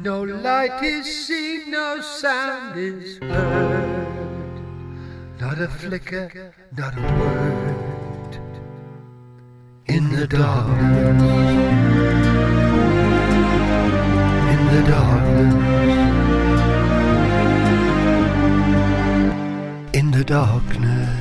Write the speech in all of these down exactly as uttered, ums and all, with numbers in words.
No light is seen, no sound is heard, not a flicker, not a word. In the darkness, in the darkness, in the darkness.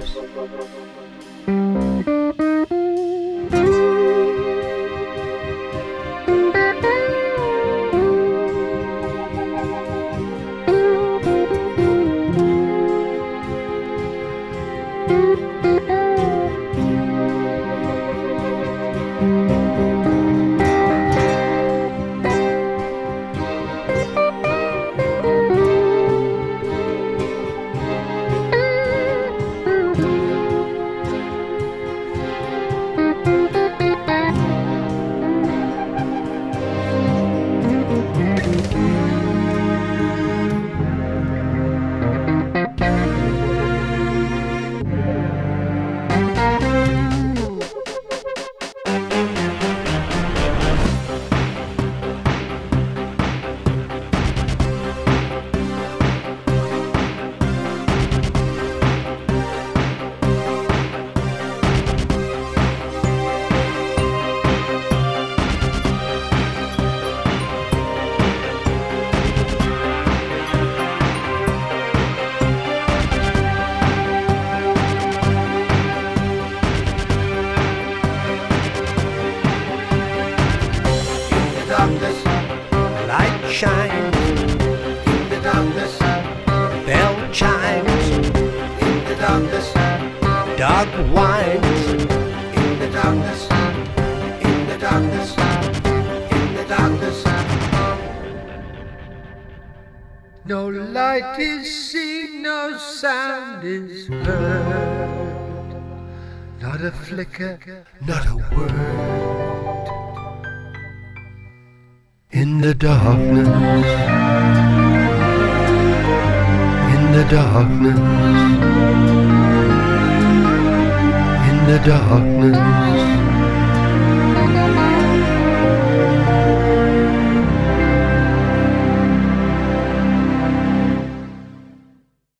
Darkness, light shines. In the darkness, bell chimes. In the darkness, dog whines. In the darkness, in the darkness, in the darkness. No light is seen, no sound is heard, not a flicker, not a word. In the darkness, in the darkness, in the darkness.